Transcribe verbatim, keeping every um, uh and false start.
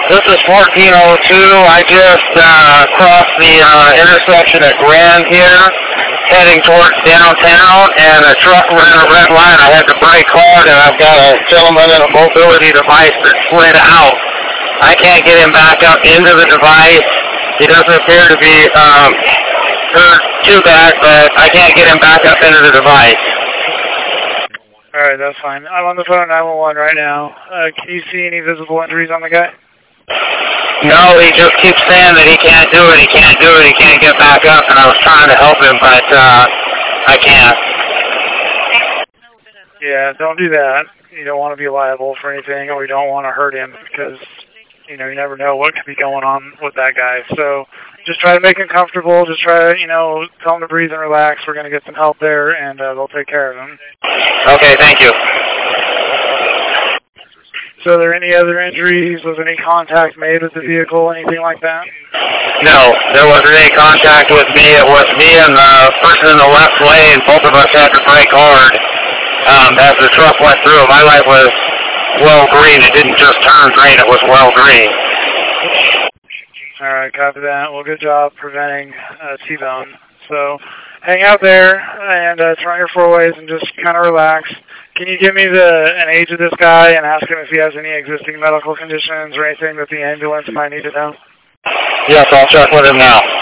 This is fourteen oh two. I just uh, crossed the uh, intersection at Grand here, heading towards downtown, and a truck ran a red line. I had to brake hard, and I've got a gentleman in a mobility device that slid out. I can't get him back up into the device. He doesn't appear to be um, hurt too bad, but I can't get him back up into the device. All right, that's fine. I'm on the phone at nine one one right now. Uh, can you see any visible injuries on the guy? No, he just keeps saying that he can't do it, he can't do it, he can't get back up, and I was trying to help him, but uh, I can't. Yeah, don't do that. You don't want to be liable for anything, or you don't want to hurt him, because, you know, you never know what could be going on with that guy. So just try to make him comfortable. Just try to, you know, tell him to breathe and relax. We're going to get some help there, and uh, they'll take care of him. Okay, thank you. So are there any other injuries? Was any contact made with the vehicle, anything like that? No, there wasn't any contact with me. It was me and the person in the left lane. Both of us had to brake hard um, as the truck went through. My light was well green. It didn't just turn green. It was well green. All right, copy that. Well, good job preventing uh, T-bone. So hang out there and uh, turn your four-ways and just kind of relax. Can you give me the an age of this guy and ask him if he has any existing medical conditions or anything that the ambulance might need to know? Yes, I'll check with him now.